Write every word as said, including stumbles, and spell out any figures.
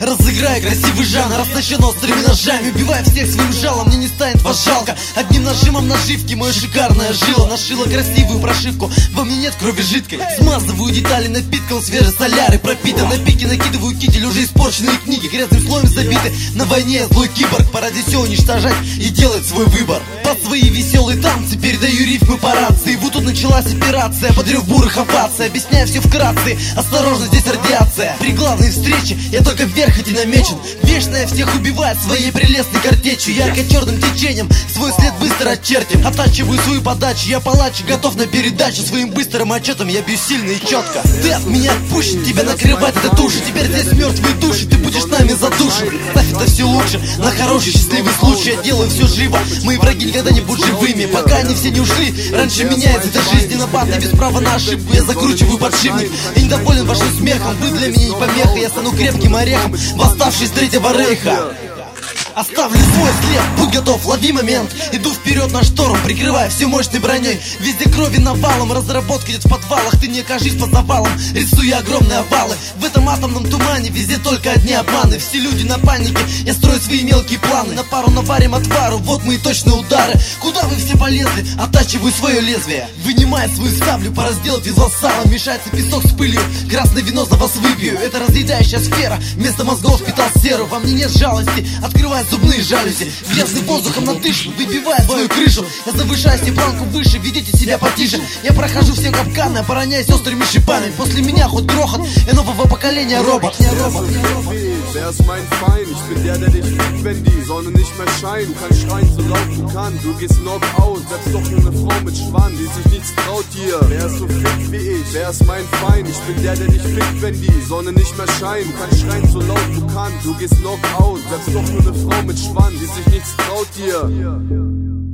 разыграй красивый жанр, оснащен острыми ножами. Убивай всех своим жалом, мне не станет вас жалко. Одним нажимом наживки мое шикарное жило нашила красивую прошивку, во мне нет крови жидкой. Смазываю детали напитком свежей соляры, пропитан на пике, накидываю китель уже испорченные книги, грязным слоем забиты. На войне злой киборг, пора здесь все уничтожать и делать свой выбор. Под свои веселые танцы передаю рифмы по рации. Вот тут началась операция, подрыв бурых оваций. Объясняю все вкратце, осторожно, здесь радиация. При главной встрече я только вверх и намечен. Вечная всех убивает своей прелестной картечью. Ярко-черным течением свой след быстро очертим. Оттачиваю свою подачу, я палач, готов на передачу. Своим быстрым отчетом я бью сильно и четко. Ты от меня отпущен, тебя накрывать это туши. Теперь здесь мертвые души, ты будешь нами задушен. Ставь это все лучше, на хороший счастливый случай. Я делаю все живо, мои враги никогда не будут живыми. Пока они все не ушли, раньше меня из этой жизни нападки. Без права на ошибку я закручиваю подшипник. И недоволен вашим смехом, вы для меня не помеха. Я стану крепким орехом, восставший с третьего рейха. Оставлю свой след, будь готов, лови момент. Иду вперед на шторм, прикрывая все мощной броней. Везде крови навалом, разработка идет в подвалах. Ты не окажись под завалом, рисуя огромные овалы. В этом атомном тумане везде только одни обманы. Все люди на панике, я строю свои мелкие планы. На пару наварим отвару, вот мои точные удары. Куда вы все полезли? Оттачиваю свое лезвие. Вынимая свою саблю, пора сделать из вас сало. Мешается песок с пылью, красное вино за вас выпью. Это разъедающая сфера, вместо мозгов впитал серу. Во мне нет жалости, открывая зубные жалюзи. Грязным воздухом надышу, выбивая свою крышу. Я завышаю себе планку выше, ведите себя потише. Я прохожу все капканы, обороняясь острыми шипами. После меня хоть грохот, я нового поколения робот. Wer ist mein Feind? Ich bin der, der dich fickt, wenn die Sonne nicht mehr scheint. Du kannst schreien, so laut du kannst. Du gehst Knockout, selbst doch nur eine Frau mit Schwanz, die sich nichts traut hier. Wer ist so fick wie ich? Wer ist mein Feind? Ich bin der, der dich fickt, wenn die Sonne nicht mehr scheint. Du kannst schreien, so laut du kannst. Du gehst Knockout, selbst doch nur eine Frau mit Schwanz, die sich nichts traut hier.